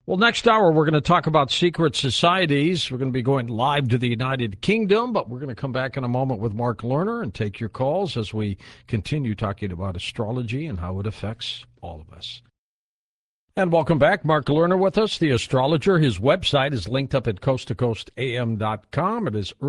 Well, next hour, we're going to talk about secret societies. We're going to be going live to the United Kingdom, but we're going to come back in a moment with Mark Lerner and take your calls as we continue talking about astrology and how it affects all of us. And welcome back. Mark Lerner with us, the astrologer. His website is linked up at coasttocoastam.com. It is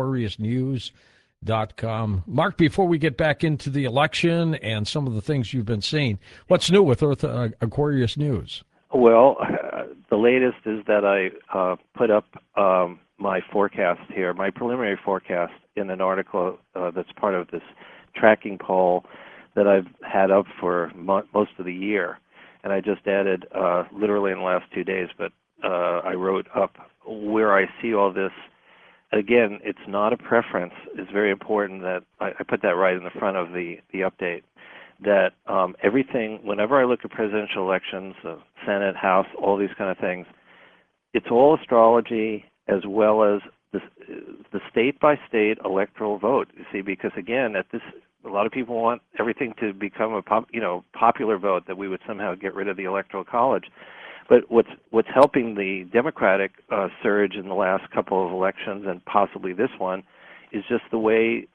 earthaquariusnews.com. Mark, before we get back into the election and some of the things you've been seeing, what's new with Earth Aquarius News? Well, the latest is that I put up my forecast here, my preliminary forecast, in an article that's part of this tracking poll that I've had up for most of the year. And I just added, literally in the last 2 days, but I wrote up where I see all this. Again, it's not a preference. It's very important that I put that right in the front of the update. That everything, whenever I look at presidential elections, Senate, House, all these kind of things, it's all astrology as well as the state-by-state electoral vote. You see, because again, a lot of people want everything to become a popular vote, that we would somehow get rid of the Electoral College. But what's helping the Democratic surge in the last couple of elections, and possibly this one, is just the way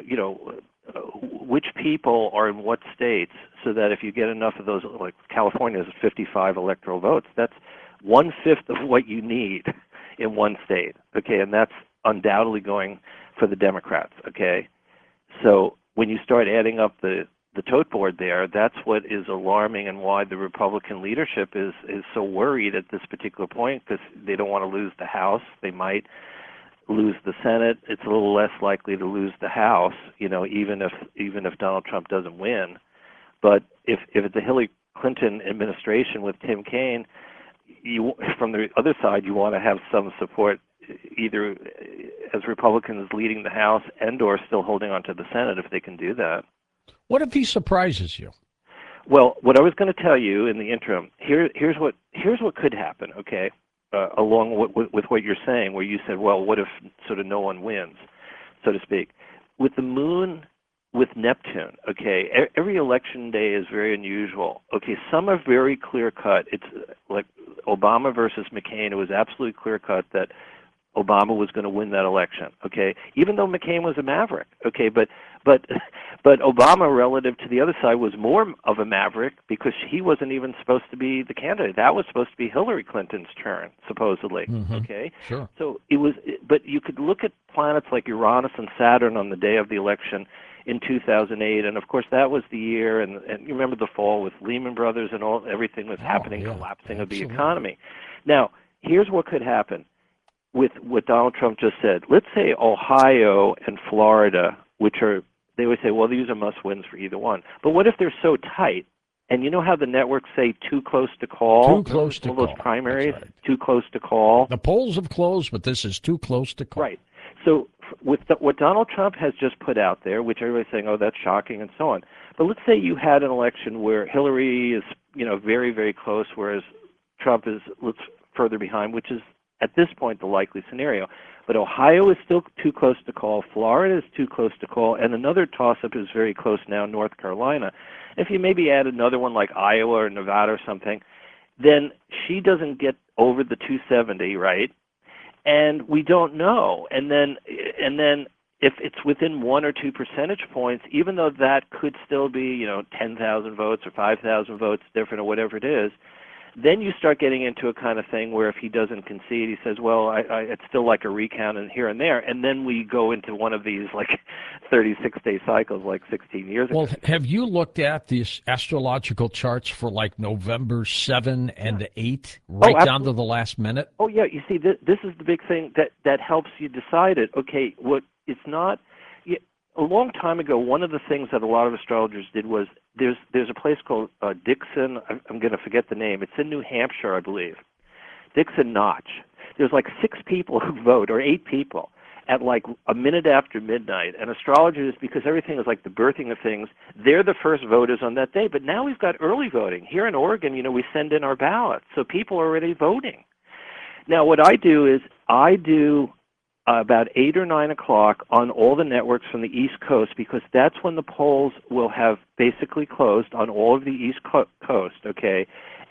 which people are in what states, so that if you get enough of those, like California's 55 electoral votes, that's 1/5 of what you need in one state, okay, and that's undoubtedly going for the Democrats, okay? So when you start adding up the tote board there, that's what is alarming, and why the Republican leadership is so worried at this particular point, because they don't want to lose the House. They might lose the Senate. It's a little less likely to lose the House, even if Donald Trump doesn't win. But if it's a Hillary Clinton administration with Tim Kaine, from the other side, you want to have some support, either as Republicans leading the House and/or still holding on to the Senate if they can do that. What if he surprises you? Well, what I was going to tell you in the interim, here's what could happen, okay? Along with what you're saying, where you said, well, what if sort of no one wins, so to speak. With the moon, with Neptune, okay, every election day is very unusual. Okay, some are very clear-cut. It's like Obama versus McCain. It was absolutely clear-cut that Obama was going to win that election, okay, even though McCain was a maverick, okay, but Obama, relative to the other side, was more of a maverick because he wasn't even supposed to be the candidate. That was supposed to be Hillary Clinton's turn, supposedly, okay? Sure. So but you could look at planets like Uranus and Saturn on the day of the election in 2008, and of course that was the year, and you remember the fall with Lehman Brothers and everything was happening, collapsing of the economy. Now, here's what could happen with what Donald Trump just said. Let's say Ohio and Florida, which are, they would say, well, these are must-wins for either one. But what if they're so tight? And you know how the networks say too close to call? Too close to call. All those primaries, too close to call. The polls have closed, but this is too close to call. Right. So with what Donald Trump has just put out there, which everybody's saying, oh, that's shocking and so on. But let's say you had an election where Hillary is, very, very close, whereas Trump is further behind, which is at this point the likely scenario. But Ohio is still too close to call, Florida is too close to call, and another toss-up is very close now, North Carolina. If you maybe add another one like Iowa or Nevada or something, then she doesn't get over the 270, right? And we don't know. And then if it's within 1 or 2 percentage points, even though that could still be, 10,000 votes or 5,000 votes different or whatever it is, then you start getting into a kind of thing where if he doesn't concede, he says, well, it's still like a recount and here and there. And then we go into one of these like 36-day cycles like 16 years ago. Well, have you looked at these astrological charts for like November 7 and 8, right down to the last minute? Oh, yeah. You see, this is the big thing that helps you decide it. Okay, it's not... A long time ago, one of the things that a lot of astrologers did was there's a place called Dixon. I'm going to forget the name. It's in New Hampshire, I believe. Dixon Notch. There's like 6 people who vote, or 8 people, at like a minute after midnight. And astrologers, because everything is like the birthing of things, they're the first voters on that day. But now we've got early voting. Here in Oregon, we send in our ballots. So people are already voting. Now, what I do is I do about 8 or 9 o'clock on all the networks from the East Coast, because that's when the polls will have basically closed on all of the East Coast, okay? And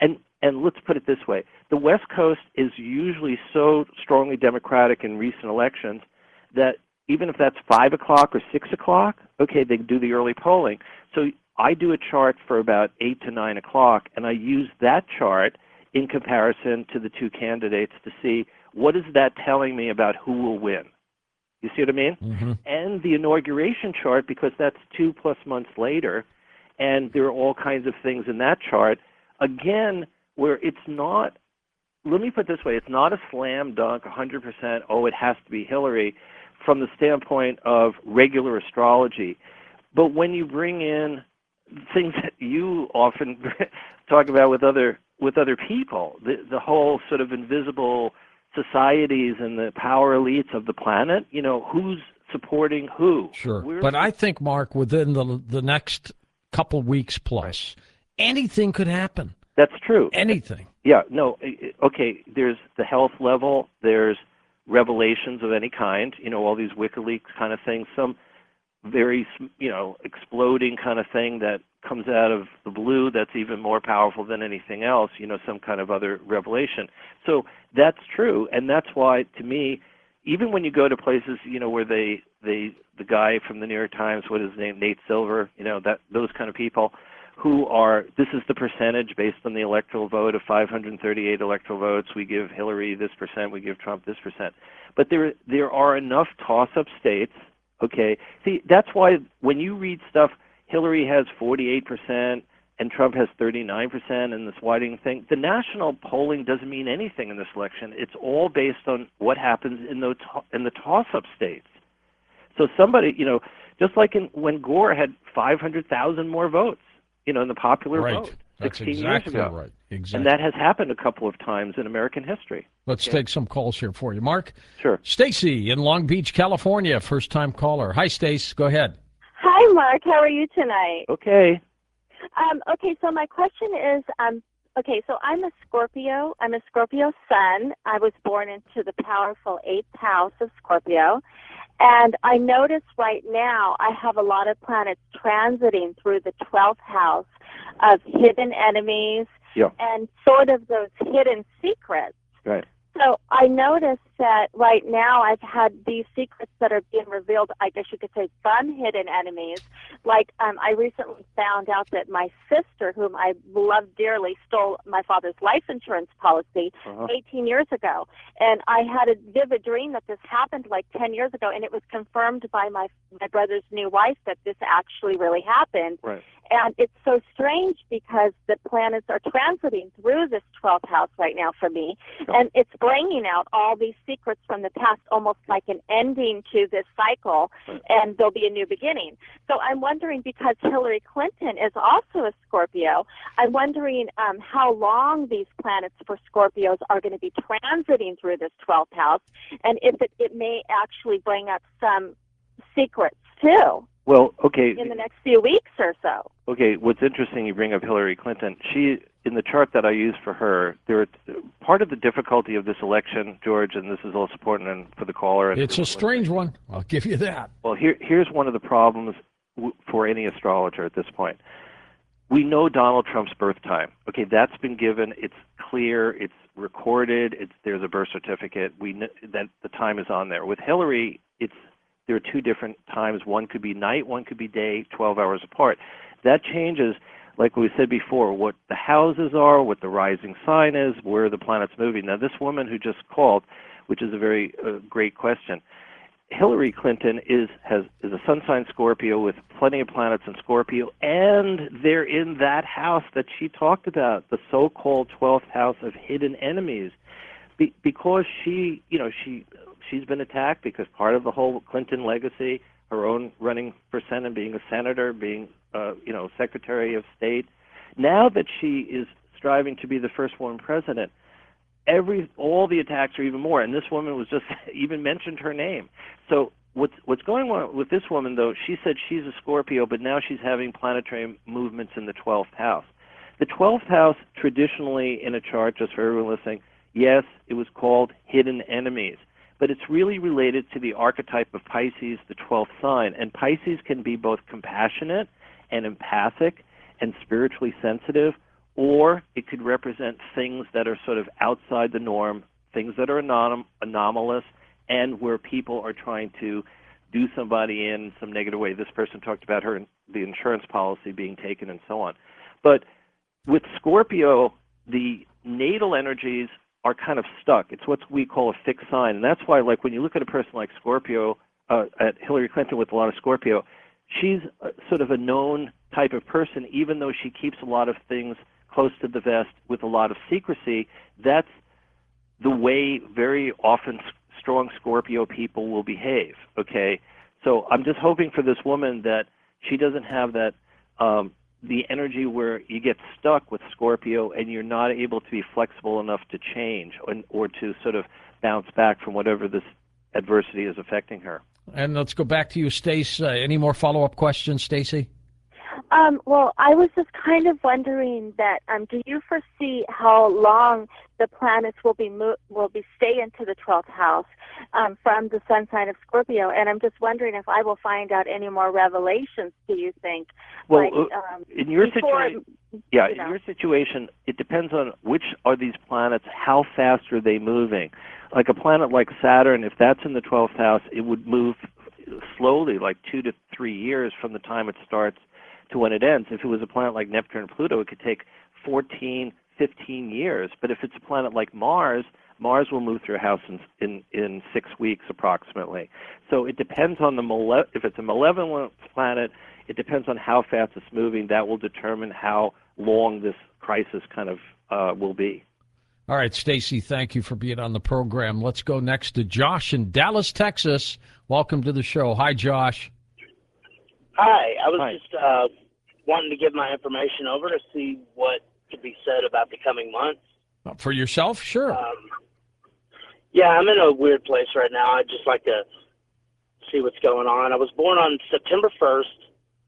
And let's put it this way. The West Coast is usually so strongly Democratic in recent elections that even if that's 5 o'clock or 6 o'clock, okay, they do the early polling. So I do a chart for about 8 to 9 o'clock, and I use that chart in comparison to the two candidates to see what is that telling me about who will win. You see what I mean? Mm-hmm. And the inauguration chart, because that's 2+ months later, and there are all kinds of things in that chart, again, where it's not, let me put it this way, it's not a slam dunk, 100%, oh, it has to be Hillary, from the standpoint of regular astrology. But when you bring in things that you often talk about with other people, the whole sort of invisible societies and the power elites of the planet, you know, who's supporting who? Sure. But I think, Mark, within the next couple weeks plus, anything could happen. That's true. Anything. Yeah, no, okay, there's the health level, there's revelations of any kind, you know, all these WikiLeaks kind of things, some very, you know, exploding kind of thing that comes out of the blue that's even more powerful than anything else, you know, some kind of other revelation. So that's true, and that's why, to me, even when you go to places, you know, where the guy from the New York Times, what is his name, Nate Silver, you know, that those kind of people who are, this is the percentage based on the electoral vote of 538 electoral votes, we give Hillary this percent, we give Trump this percent. But there are enough toss-up states, okay? See, that's why when you read stuff, Hillary has 48% and Trump has 39% in this widening thing, the national polling doesn't mean anything in this election. It's all based on what happens in the toss-up states. So somebody, you know, just like when Gore had 500,000 more votes, you know, in the popular vote 16 years ago. Right. Exactly. And that has happened a couple of times in American history. Let's take some calls here for you. Mark? Sure. Stacy in Long Beach, California, first-time caller. Hi, Stace. Go ahead. Hi, Mark. How are you tonight? Okay. Okay, so my question is, so I'm a Scorpio. I'm a Scorpio sun. I was born into the powerful 8th house of Scorpio. And I notice right now I have a lot of planets transiting through the 12th house of hidden enemies and sort of those hidden secrets. Right. So I noticed that right now I've had these secrets that are being revealed, I guess you could say, from hidden enemies. Like I recently found out that my sister, whom I love dearly, stole my father's life insurance policy 18 years ago. And I had a vivid dream that this happened like 10 years ago, and it was confirmed by my brother's new wife that this actually really happened. Right. And it's so strange because the planets are transiting through this 12th house right now for me, and it's bringing out all these secrets from the past, almost like an ending to this cycle, and there'll be a new beginning. So I'm wondering, because Hillary Clinton is also a Scorpio, I'm wondering how long these planets for Scorpios are going to be transiting through this 12th house, and if it may actually bring up some secrets too. Well, okay. In the next few weeks or so. Okay, what's interesting, you bring up Hillary Clinton. She, in the chart that I use for her, part of the difficulty of this election, George, and this is also important for the caller. It's a strange one. I'll give you that. Well, here's one of the problems for any astrologer at this point. We know Donald Trump's birth time. Okay, that's been given. It's clear. It's recorded. There's a birth certificate. We know that the time is on there. With Hillary, there are two different times. One could be night, one could be day, 12 hours apart. That changes, like we said before, what the houses are, what the rising sign is, where the planet's moving. Now, this woman who just called, which is a very great question, Hillary Clinton is a sun sign Scorpio with plenty of planets in Scorpio, and they're in that house that she talked about, the so-called 12th house of hidden enemies, because she's been attacked because part of the whole Clinton legacy, her own running for Senate, being a senator, being Secretary of State. Now that she is striving to be the first woman president, all the attacks are even more. And this woman was just even mentioned her name. So what's going on with this woman, though? She said she's a Scorpio, but now she's having planetary movements in the 12th house. The 12th house, traditionally in a chart, just for everyone listening, yes, it was called hidden enemies. But it's really related to the archetype of Pisces, the 12th sign. And Pisces can be both compassionate and empathic and spiritually sensitive, or it could represent things that are sort of outside the norm, things that are anomalous, and where people are trying to do somebody in some negative way. This person talked about the insurance policy being taken and so on. But with Scorpio, the natal energies are kind of stuck. It's what we call a fixed sign. And that's why, like, when you look at a person like Scorpio, at Hillary Clinton with a lot of Scorpio, she's sort of a known type of person, even though she keeps a lot of things close to the vest with a lot of secrecy. That's the way very often strong Scorpio people will behave, okay? So I'm just hoping for this woman that she doesn't have that, the energy where you get stuck with Scorpio and you're not able to be flexible enough to change or to sort of bounce back from whatever this adversity is affecting her. And let's go back to you, Stace. Any more follow-up questions, Stacy? Well, I was just kind of wondering that, do you foresee how long the planets will be stay into the 12th house from the sun sign of Scorpio? And I'm just wondering if I will find out any more revelations, do you think? Well, in your situation, in your situation, it depends on which are these planets, how fast are they moving. Like a planet like Saturn, if that's in the 12th house, it would move slowly, like 2 to 3 years from the time it starts to when it ends. If it was a planet like Neptune and Pluto, it could take 14, 15 years. But if it's a planet like Mars, Mars will move through a house in 6 weeks approximately. So it depends on if it's a malevolent planet, it depends on how fast it's moving. That will determine how long this crisis kind of will be. All right, Stacy, thank you for being on the program. Let's go next to Josh in Dallas, Texas. Welcome to the show. Hi, Josh. Hi. I was just wanting to give my information over to see what could be said about the coming months. For yourself? Sure. Yeah, I'm in a weird place right now. I'd just like to see what's going on. I was born on September 1st,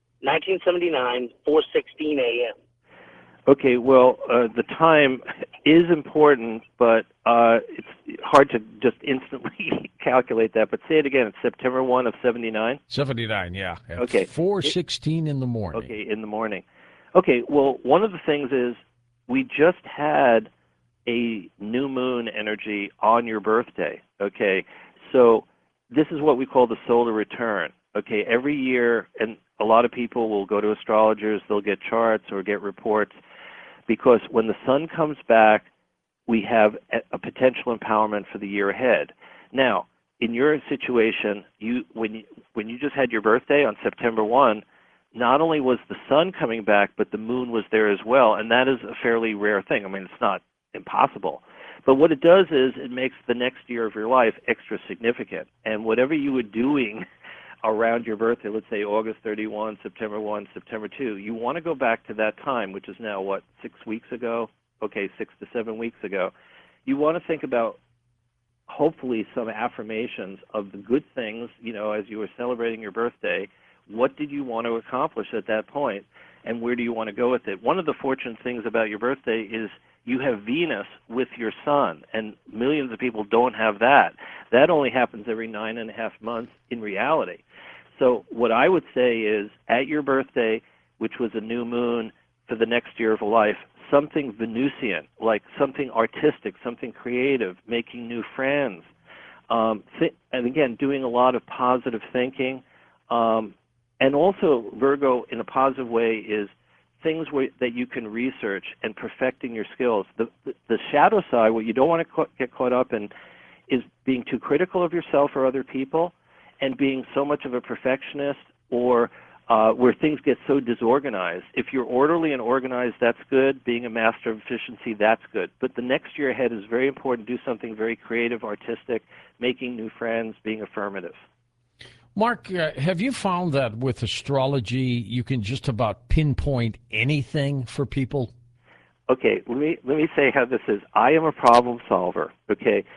1979, 4:16 a.m. Okay, well, the time is important, but it's hard to just instantly calculate that. But say it again. It's September 1 of 79? 79, yeah. At okay. 4:16 in the morning. Okay, in the morning. Okay, well, one of the things is we just had a new moon energy on your birthday, okay? So this is what we call the solar return, okay? Every year, and a lot of people will go to astrologers, they'll get charts or get reports, because when the sun comes back, we have a potential empowerment for the year ahead. Now, in your situation, when you just had your birthday on September 1, not only was the sun coming back, but the moon was there as well, and that is a fairly rare thing. I mean, it's not impossible. But what it does is it makes the next year of your life extra significant. And whatever you were doing around your birthday, let's say August 31, September 1, September 2, you want to go back to that time, which is now, 6 weeks ago? Okay, 6 to 7 weeks ago. You want to think about hopefully some affirmations of the good things, as you were celebrating your birthday. What did you want to accomplish at that point, and where do you want to go with it? One of the fortunate things about your birthday is you have Venus with your sun, and millions of people don't have that. That only happens every 9.5 months in reality. So what I would say is, at your birthday, which was a new moon for the next year of life, something Venusian, like something artistic, something creative, making new friends, and again, doing a lot of positive thinking. And also, Virgo, in a positive way, is things that you can research and perfecting your skills. The shadow side, what you don't want to get caught up in, is being too critical of yourself or other people, and being so much of a perfectionist, or where things get so disorganized. If you're orderly and organized, that's good. Being a master of efficiency, that's good. But the next year ahead is very important. Do something very creative, artistic, making new friends, being affirmative. Mark, have you found that with astrology you can just about pinpoint anything for people? Okay, let me say how this is. I am a problem solver, okay?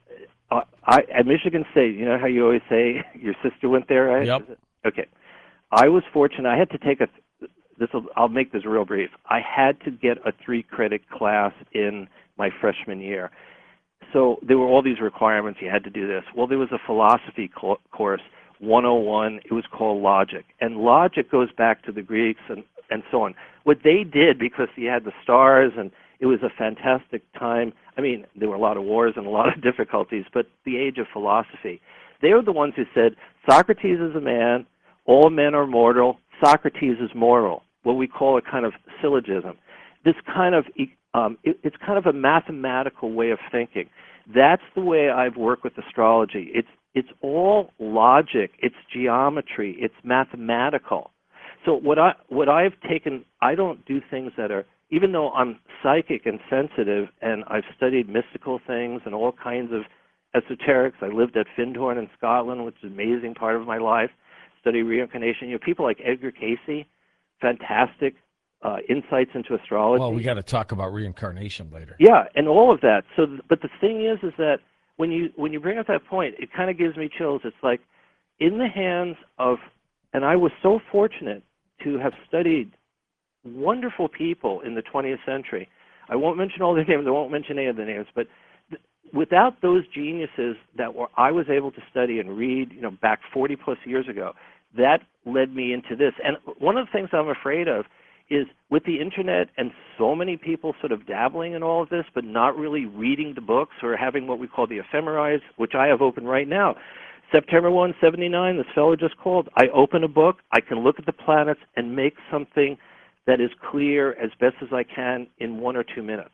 At Michigan State, you know how you always say your sister went there, right? Yep. Okay. I was fortunate. I had to take I'll make this real brief. I had to get a 3-credit class in my freshman year. So there were all these requirements. You had to do this. Well, there was a philosophy course, 101. It was called Logic. And logic goes back to the Greeks and and so on. What they did, because you had the stars and it was a fantastic time. I mean, there were a lot of wars and a lot of difficulties, but the age of philosophy. They were the ones who said, Socrates is a man, all men are mortal, Socrates is moral, what we call a kind of syllogism. This kind of, it's kind of a mathematical way of thinking. That's the way I've worked with astrology. It's all logic, it's geometry, it's mathematical. So what I've taken, I don't do things that are, even though I'm psychic and sensitive and I've studied mystical things and all kinds of esoterics. I lived at Findhorn in Scotland, which is an amazing part of my life, study reincarnation. You know, people like Edgar Cayce, fantastic insights into astrology. Well, we got to talk about reincarnation later. Yeah, and all of that. So, but the thing is that when you bring up that point, it kind of gives me chills. It's like in the hands of, and I was so fortunate to have studied wonderful people in the 20th century. I won't mention all their names. I won't mention any of the names, but without those geniuses that I was able to study and read, you know, back 40 plus years ago, that led me into this. And one of the things I'm afraid of is with the internet and so many people sort of dabbling in all of this, but not really reading the books or having what we call the ephemerides, which I have open right now. September 1, 79, this fellow just called. I open a book, I can look at the planets and make something that is clear as best as I can in 1 or 2 minutes.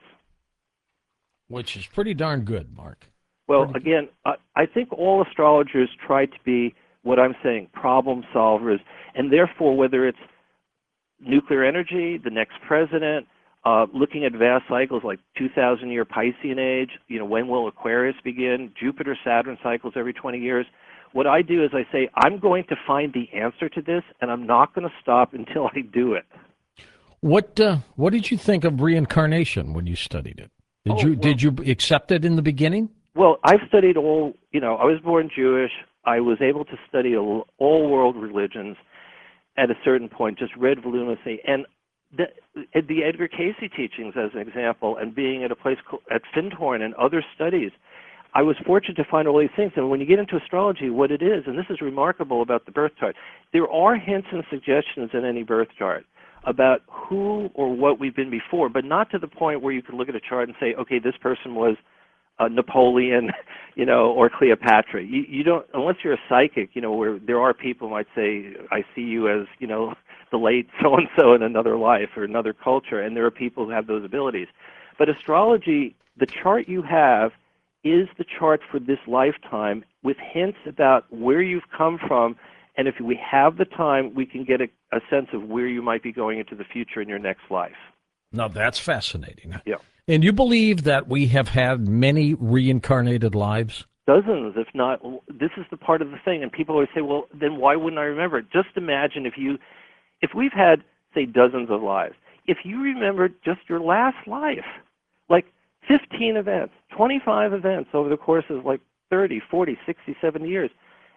Which is pretty darn good, Mark. Well, again, I think all astrologers try to be what I'm saying, problem solvers, and therefore whether it's nuclear energy, the next president, looking at vast cycles like 2,000-year Piscean age, you know, when will Aquarius begin, Jupiter-Saturn cycles every 20 years. What I do is I say, I'm going to find the answer to this, and I'm not going to stop until I do it. What did you think of reincarnation when you studied it? Did you accept it in the beginning? Well, I've studied all, you know, I was born Jewish. I was able to study all world religions at a certain point, just read voluminously. And the Edgar Cayce teachings, as an example, and being at a place at Findhorn and other studies, I was fortunate to find all these things. And when you get into astrology, what it is, and this is remarkable about the birth chart, there are hints and suggestions in any birth chart about who or what we've been before, but not to the point where you can look at a chart and say, okay, this person was Napoleon, you know, or Cleopatra. You don't, unless you're a psychic, you know, where there are people who might say, I see you as, you know, the late so-and-so in another life or another culture, and there are people who have those abilities. But astrology, the chart you have is the chart for this lifetime with hints about where you've come from. And if we have the time, we can get a sense of where you might be going into the future in your next life. Now, that's fascinating. Yeah. And you believe that we have had many reincarnated lives? Dozens, if not. This is the part of the thing. And people always say, well, then why wouldn't I remember it? Just imagine if we've had, say, dozens of lives, if you remembered just your last life, like 15 events, 25 events over the course of like 30, 40, 60, 70 years,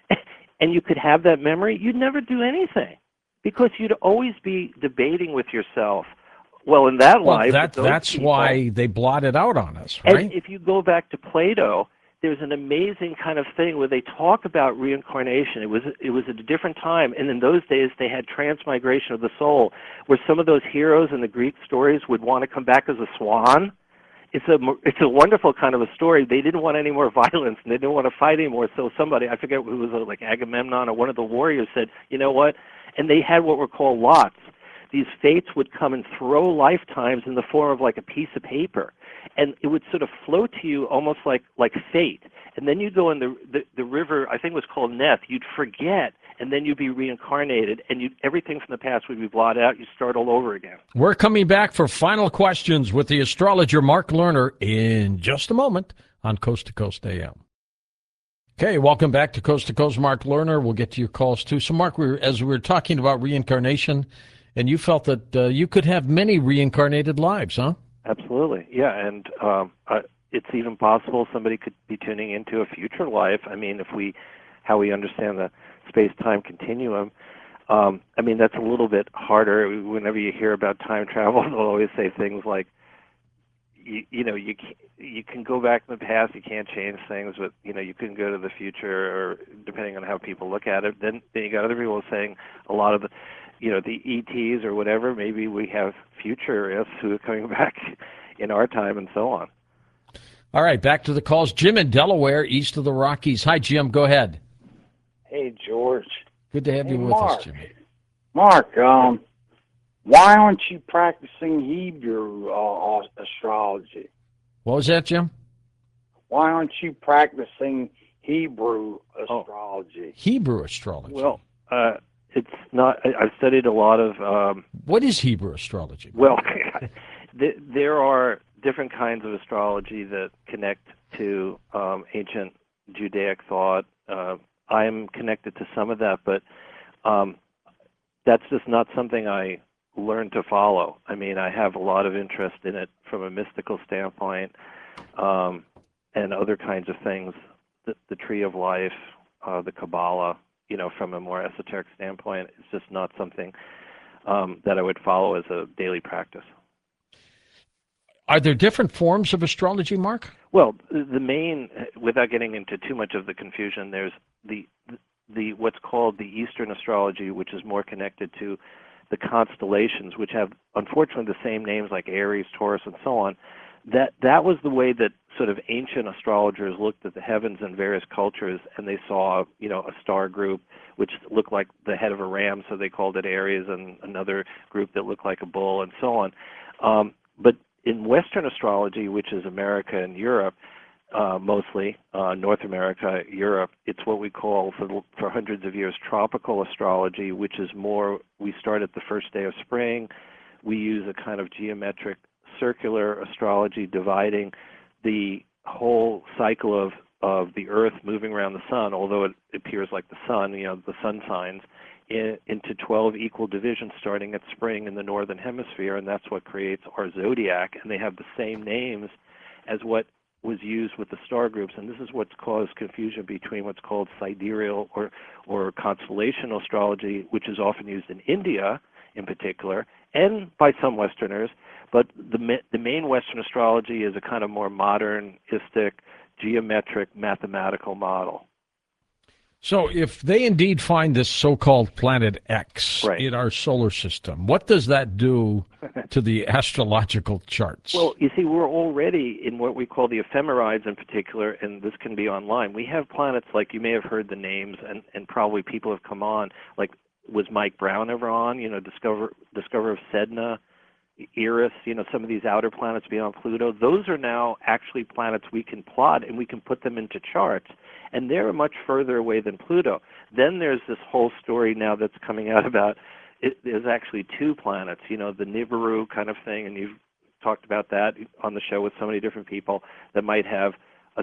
and you could have that memory, you'd never do anything because you'd always be debating with yourself. Well, in that life, that's people, why they blot it out on us, right? And if you go back to Plato, there's an amazing kind of thing where they talk about reincarnation. It was at a different time, and in those days they had transmigration of the soul, where some of those heroes in the Greek stories would want to come back as a swan. It's a wonderful kind of a story. They didn't want any more violence, and they didn't want to fight anymore. So somebody, I forget who was like Agamemnon or one of the warriors, said, you know what? And they had what were called lots. These fates would come and throw lifetimes in the form of like a piece of paper, and it would sort of float to you almost like fate. And then you'd go in the river, I think it was called Neth. You'd forget, and then you'd be reincarnated, and everything from the past would be blotted out. You'd start all over again. We're coming back for final questions with the astrologer Mark Lerner in just a moment on Coast to Coast AM. Okay, welcome back to Coast, Mark Lerner. We'll get to your calls too. So, Mark, as we were talking about reincarnation, and you felt that you could have many reincarnated lives, huh? Absolutely, yeah. And it's even possible somebody could be tuning into a future life. I mean, how we understand the space-time continuum, I mean, that's a little bit harder. Whenever you hear about time travel, they'll always say things like, you can go back in the past, you can't change things, but you can go to the future, or depending on how people look at it. Then you got other people saying a lot of the ETs or whatever. Maybe we have futurists who are coming back in our time and so on. All right, back to the calls. Jim in Delaware, east of the Rockies. Hi, Jim. Go ahead. Hey, George. Good to have Hey, you with Mark. us, Jimmy. Mark, why aren't you practicing Hebrew astrology? What was that, Jim? Why aren't you practicing Hebrew astrology? Hebrew astrology. Well, it's not. I've studied a lot of. What is Hebrew astrology? Well, there are different kinds of astrology that connect to ancient Judaic thought. I'm connected to some of that, but that's just not something I learned to follow. I mean, I have a lot of interest in it from a mystical standpoint, and other kinds of things, the Tree of Life, the Kabbalah, from a more esoteric standpoint. It's just not something that I would follow as a daily practice. Are there different forms of astrology, Mark? Well, the main, without getting into too much of the confusion, there's the what's called the Eastern astrology, which is more connected to the constellations, which have unfortunately the same names like Aries, Taurus, and so on. That was the way that sort of ancient astrologers looked at the heavens in various cultures, and they saw a star group which looked like the head of a ram, so they called it Aries, and another group that looked like a bull, and so on. But in Western astrology, which is America and Europe, mostly North America, Europe, it's what we call for hundreds of years tropical astrology, which is more, we start at the first day of spring. We use a kind of geometric circular astrology dividing the whole cycle of the Earth moving around the sun, although it appears like the sun, the sun signs, into 12 equal divisions starting at spring in the northern hemisphere, and that's what creates our zodiac, and they have the same names as what was used with the star groups, and this is what's caused confusion between what's called sidereal or constellational astrology, which is often used in India in particular, and by some Westerners, but the main Western astrology is a kind of more modernistic, geometric, mathematical model. So if they indeed find this so-called planet X in our solar system, what does that do to the astrological charts? Well, you see, we're already in what we call the ephemerides in particular, and this can be online. We have planets like, you may have heard the names, and probably people have come on, like, was Mike Brown ever on? Discoverer of Sedna, Eris, some of these outer planets beyond Pluto. Those are now actually planets we can plot, and we can put them into charts, and they're much further away than Pluto. Then there's this whole story now that's coming out about there's actually two planets, the Nibiru kind of thing, and you've talked about that on the show with so many different people, that might have a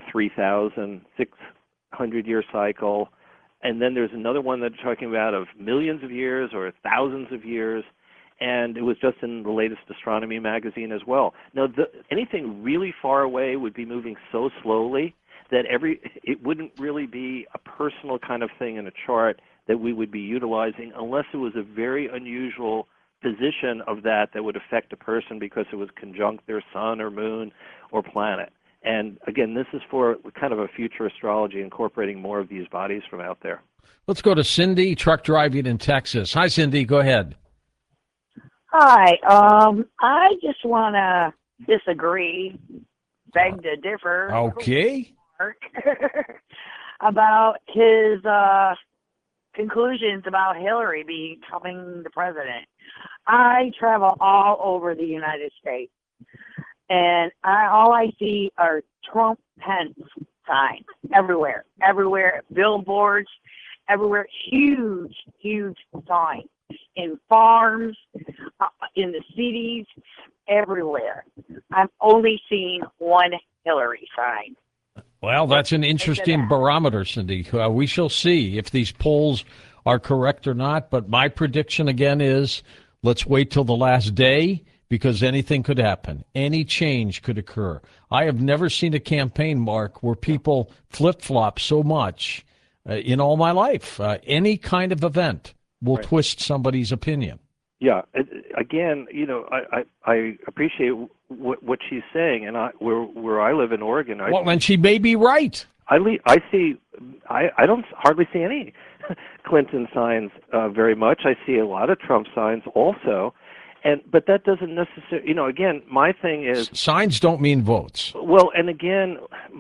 3,600-year cycle. And then there's another one that they're talking about of millions of years or thousands of years, and it was just in the latest astronomy magazine as well. Now, anything really far away would be moving so slowly that it wouldn't really be a personal kind of thing in a chart that we would be utilizing unless it was a very unusual position of that would affect a person because it was conjunct their sun or moon or planet. And again, this is for kind of a future astrology incorporating more of these bodies from out there. Let's go to Cindy, truck driving in Texas. Hi, Cindy. Go ahead. Hi. I just want to disagree, beg to differ. Okay. About his conclusions about Hillary becoming the president. I travel all over the United States, and all I see are Trump Pence signs everywhere, billboards, everywhere, huge signs in farms, in the cities, everywhere. I'm only seeing one Hillary sign. Well, that's an interesting barometer, Cindy. We shall see if these polls are correct or not. But my prediction again is let's wait till the last day because anything could happen. Any change could occur. I have never seen a campaign, Mark, where people flip-flop so much in all my life. Any kind of event will twist somebody's opinion. Yeah. Again, I appreciate what she's saying, and where I live in Oregon. And she may be right. I don't hardly see any Clinton signs very much. I see a lot of Trump signs also. But that doesn't necessarily, again, my thing is... Signs don't mean votes. Well, and again,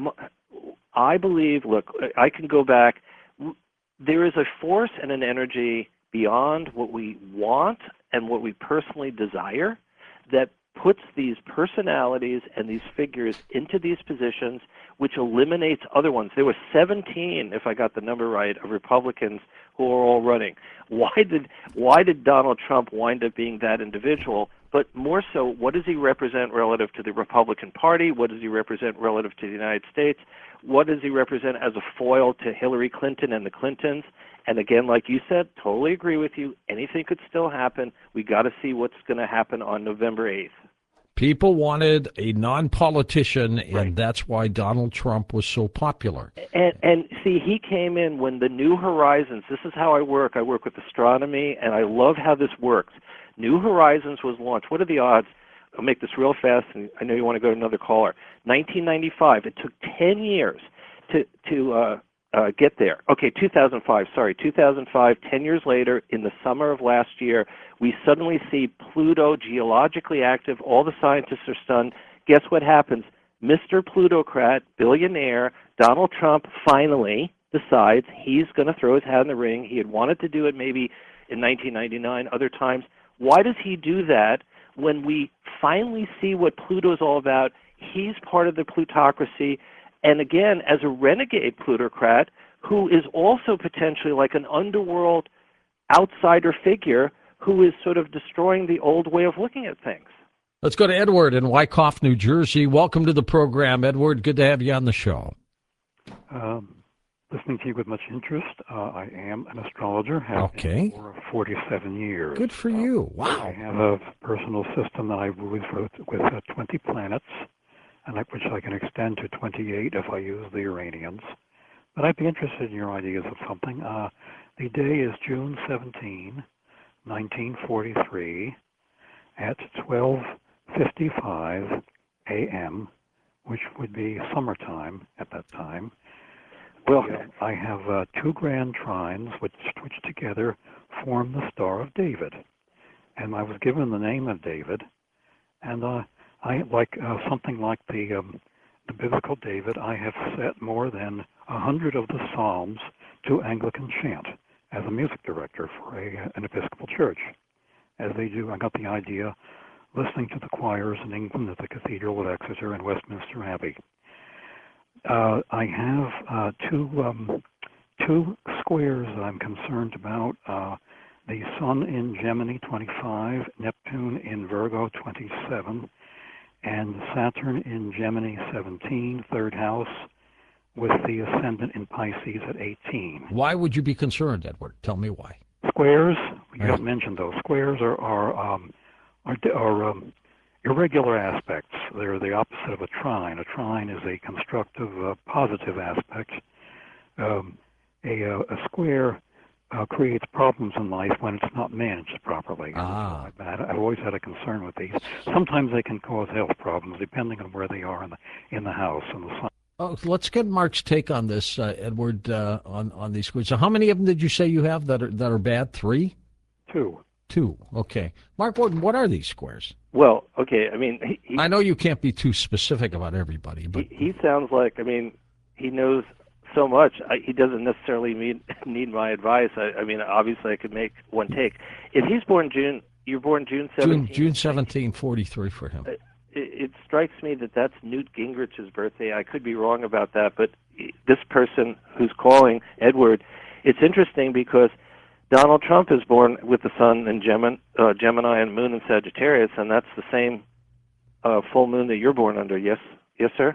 I believe, look, I can go back. There is a force and an energy beyond what we want and what we personally desire that puts these personalities and these figures into these positions, which eliminates other ones. There were 17, if I got the number right, of Republicans who are all running. Why did Donald Trump wind up being that individual? But more so, what does he represent relative to the Republican Party? What does he represent relative to the United States? What does he represent as a foil to Hillary Clinton and the Clintons? And again, like you said, totally agree with you. Anything could still happen. We got to see what's going to happen on November 8th. People wanted a non-politician, and Right. that's why Donald Trump was so popular. And see, he came in when the New Horizons, this is how I work with astronomy, and I love how this works. New Horizons was launched. What are the odds? I'll make this real fast, and I know you want to go to another caller. 1995, it took 10 years to get there. Okay, 2005, 10 years later, in the summer of last year, we suddenly see Pluto geologically active. All the scientists are stunned. Guess what happens? Mr. Plutocrat, billionaire, Donald Trump finally decides he's going to throw his hat in the ring. He had wanted to do it maybe in 1999, other times. Why does he do that when we finally see what Pluto's all about? He's part of the plutocracy. And again, as a renegade plutocrat who is also potentially like an underworld outsider figure who is sort of destroying the old way of looking at things. Let's go to Edward in Wyckoff, New Jersey. Welcome to the program, Edward. Good to have you on the show. Listening to you with much interest. I am an astrologer, have been for 47 years. Good for you. I Wow. have a personal system that I've used with 20 planets, and which I can extend to 28 if I use the Uranians. But I'd be interested in your ideas of something. The day is June 17, 1943, at 12:55 a.m., which would be summertime at that time. Well, I have two grand trines, which together form the Star of David. And I was given the name of David, and I like something like the biblical David. I have set more than 100 of the Psalms to Anglican chant as a music director for an Episcopal church. As they do, I got the idea listening to the choirs in England at the Cathedral of Exeter and Westminster Abbey. I have two squares that I'm concerned about. The Sun in Gemini 25, Neptune in Virgo 27, and Saturn in Gemini 17, third house, with the ascendant in Pisces at 18. Why would you be concerned, Edward? Tell me why. Squares, you haven't mentioned those. Squares are irregular aspects. They're the opposite of a trine. A trine is a constructive, positive aspect. A square creates problems in life when it's not managed properly. I've always had a concern with these. Sometimes they can cause health problems depending on where they are in the house and the sun. Oh, let's get Mark's take on this, Edward, on these squares. So how many of them did you say you have that are bad? 3? 2. 2. Okay. Mark Warden, what are these squares? Well, okay, I mean... I know you can't be too specific about everybody, but... He sounds like, I mean, he knows so much. He doesn't necessarily need my advice. I mean, obviously I could make one take. If he's born June... You're born June 17th? June 17, 43 for him. It strikes me that that's Newt Gingrich's birthday. I could be wrong about that, but this person who's calling, Edward, it's interesting because Donald Trump is born with the sun in Gemini and moon in Sagittarius, and that's the same full moon that you're born under. Yes, sir?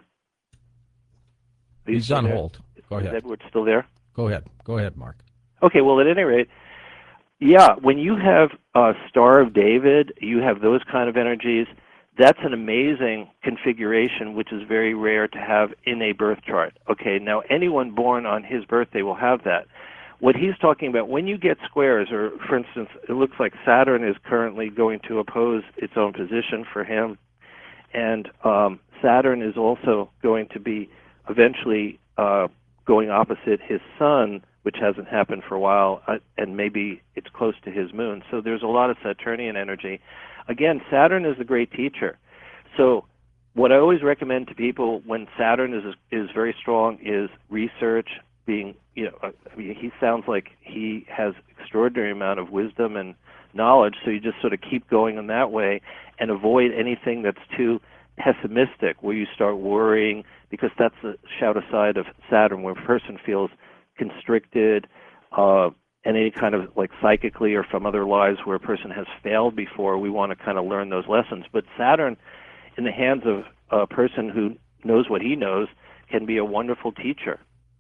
He's on hold. Go ahead. Is Edward still there? Go ahead, Mark. Okay, well, at any rate, yeah, when you have a Star of David, you have those kind of energies. That's an amazing configuration, which is very rare to have in a birth chart. Okay, now anyone born on his birthday will have that. What he's talking about, when you get squares, or for instance, it looks like Saturn is currently going to oppose its own position for him, and Saturn is also going to be eventually going opposite his sun which hasn't happened for a while, and maybe it's close to his moon. So there's a lot of Saturnian energy. Again, Saturn is a great teacher. So what I always recommend to people when Saturn is very strong is research. Being, he sounds like he has extraordinary amount of wisdom and knowledge, so you just sort of keep going in that way and avoid anything that's too pessimistic, where you start worrying, because that's the shadow side of Saturn, where a person feels constricted, and any kind of, like, psychically or from other lives where a person has failed before. We want to kind of learn those lessons. But Saturn, in the hands of a person who knows what he knows, can be a wonderful teacher.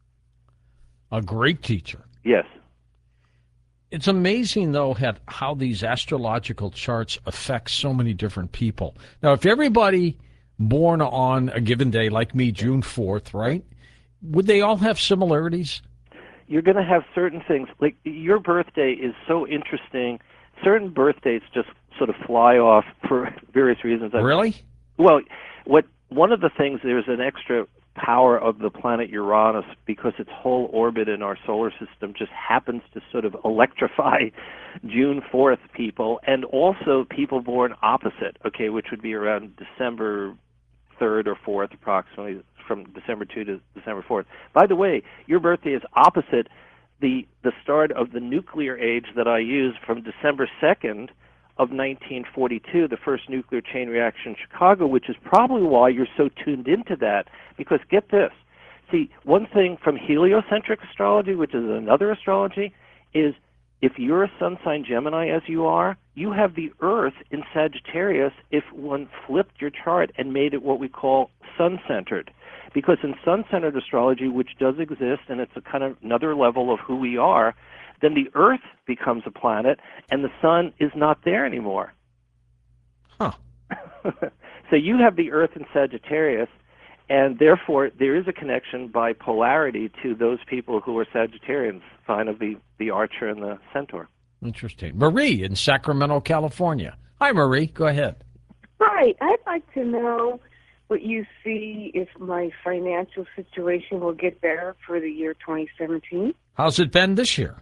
A great teacher. Yes. It's amazing, though, how these astrological charts affect so many different people. Now, if everybody born on a given day, like me, June 4th, right, would they all have similarities? You're going to have certain things. Like, your birthday is so interesting. Certain birthdays just sort of fly off for various reasons. Really? Well, one of the things, there's an extra power of the planet Uranus, because its whole orbit in our solar system just happens to sort of electrify June 4th people, and also people born opposite, okay, which would be around December 3rd or 4th, approximately, from December 2 to December 4th. By the way, your birthday is opposite the start of the nuclear age that I use from December 2nd of 1942, the first nuclear chain reaction in Chicago, which is probably why you're so tuned into that. Because get this, see, one thing from heliocentric astrology, which is another astrology, is if you're a sun sign Gemini, as you are, you have the Earth in Sagittarius if one flipped your chart and made it what we call sun-centered. Because in sun-centered astrology, which does exist, and it's a kind of another level of who we are, then the Earth becomes a planet, and the sun is not there anymore. Huh. So you have the Earth in Sagittarius, and therefore there is a connection by polarity to those people who are Sagittarians, sign of the Archer and the Centaur. Interesting. Marie in Sacramento, California. Hi, Marie. Go ahead. Hi. I'd like to know what you see if my financial situation will get better for the year 2017. How's it been this year?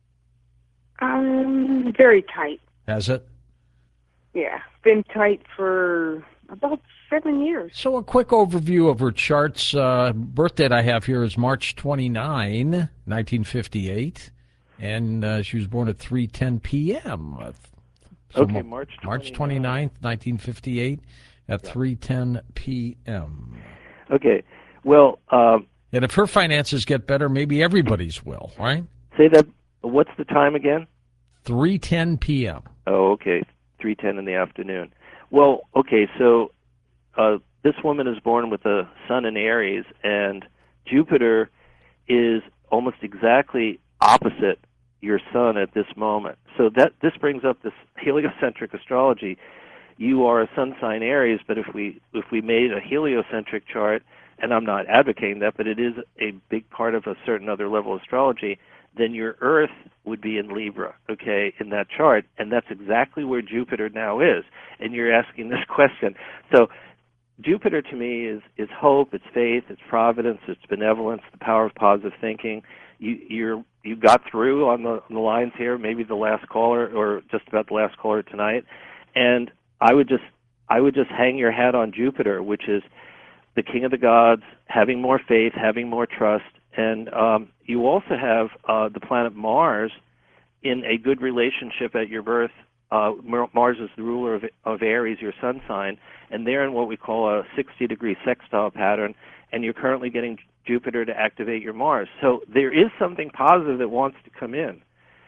Very tight. Has it? Yeah, been tight for about 7 years. So a quick overview of her charts. Birth date I have here is March 29, 1958, and she was born at 3:10 p.m. So Okay, March 29th, 1958, at 3:10 p.m. Okay, well... and if her finances get better, maybe everybody's will, right? Say that. What's the time again? 3:10 p.m. Oh, okay, 3:10 in the afternoon. Well, okay, so this woman is born with the sun in Aries, and Jupiter is almost exactly opposite your sun at this moment. So this brings up this heliocentric astrology. You are a sun sign Aries, but if we made a heliocentric chart, and I'm not advocating that, but it is a big part of a certain other level of astrology, then your Earth would be in Libra, okay, in that chart, and that's exactly where Jupiter now is. And you're asking this question. So Jupiter to me is hope, it's faith, it's providence, it's benevolence, the power of positive thinking. You got through on the lines here, maybe the last caller or just about the last caller tonight, and I would just hang your hat on Jupiter, which is the king of the gods, having more faith, having more trust. And you also have the planet Mars in a good relationship at your birth. Mars is the ruler of Aries, your sun sign, and they're in what we call a 60-degree sextile pattern, and you're currently getting Jupiter to activate your Mars. So there is something positive that wants to come in.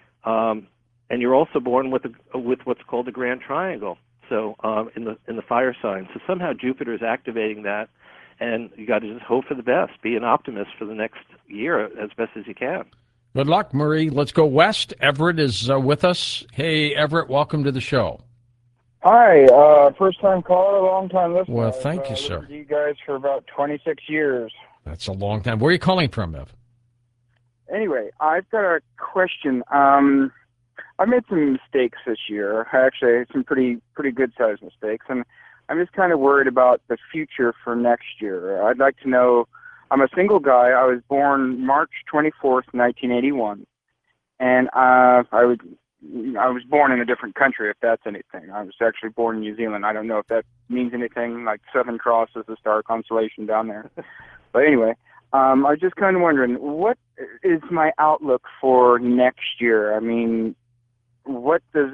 And you're also born with what's called the Grand Triangle, so in the fire sign. So somehow Jupiter is activating that. And you got to just hope for the best. Be an optimist for the next year as best as you can. Good luck, Marie. Let's go west. Everett is with us. Hey, Everett, welcome to the show. Hi, first-time caller, long-time listener. Well, thank you, I've sir. listened to you guys for about 26 years. That's a long time. Where are you calling from, Ev? Anyway, I've got a question. I've made some mistakes this year. Actually, some pretty good-sized mistakes, and I'm just kind of worried about the future for next year. I'd like to know I'm a single guy. I was born March 24th, 1981, and I was born in a different country, if that's anything. I was actually born in New Zealand. I don't know if that means anything. Like Southern Cross is the star constellation down there. But anyway, I was just kind of wondering, what is my outlook for next year? I mean, what do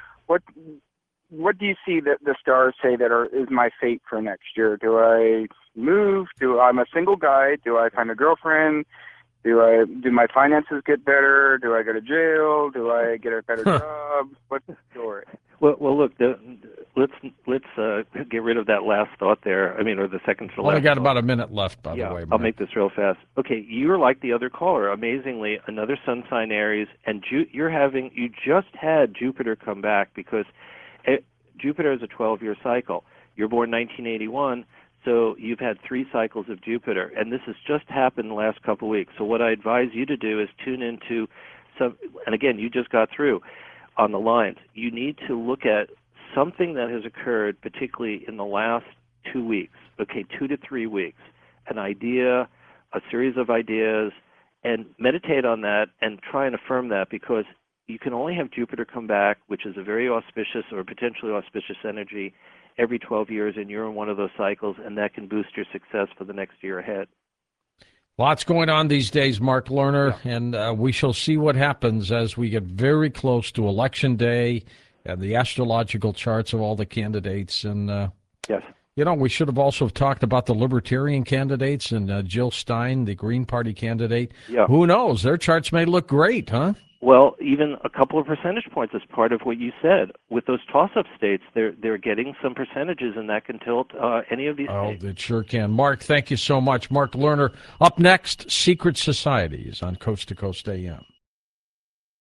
you see that the stars say that is my fate for next year? Do I move? I'm a single guy. Do I find a girlfriend? Do my finances get better? Do I go to jail? Do I get a better job? What's the story? Well, look, let's get rid of that last thought there. I mean, or the second to last. Only got about a minute left, by the way. I'll make this real fast. Okay, you're like the other caller. Amazingly, another sun sign Aries, and you just had Jupiter come back because Jupiter is a 12-year cycle. You're born 1981. So you've had 3 cycles of Jupiter, and this has just happened the last couple of weeks. So what I advise you to do is tune into some, and again, you just got through on the lines. You need to look at something that has occurred, particularly in the last 2 weeks, 2 to 3 weeks, an idea, a series of ideas, and meditate on that and try and affirm that, because you can only have Jupiter come back, which is a very auspicious or potentially auspicious energy, every 12 years, and you're in one of those cycles, and that can boost your success for the next year ahead. Lots going on these days, Mark Lerner, and we shall see what happens as we get very close to Election Day and the astrological charts of all the candidates. And yes, we should have also talked about the Libertarian candidates and Jill Stein, the Green Party candidate. Yeah. Who knows? Their charts may look great, huh? Well, even a couple of percentage points is part of what you said. With those toss-up states, they're getting some percentages, and that can tilt any of these states. Oh, it sure can. Mark, thank you so much. Mark Lerner. Up next, Secret Societies on Coast to Coast AM.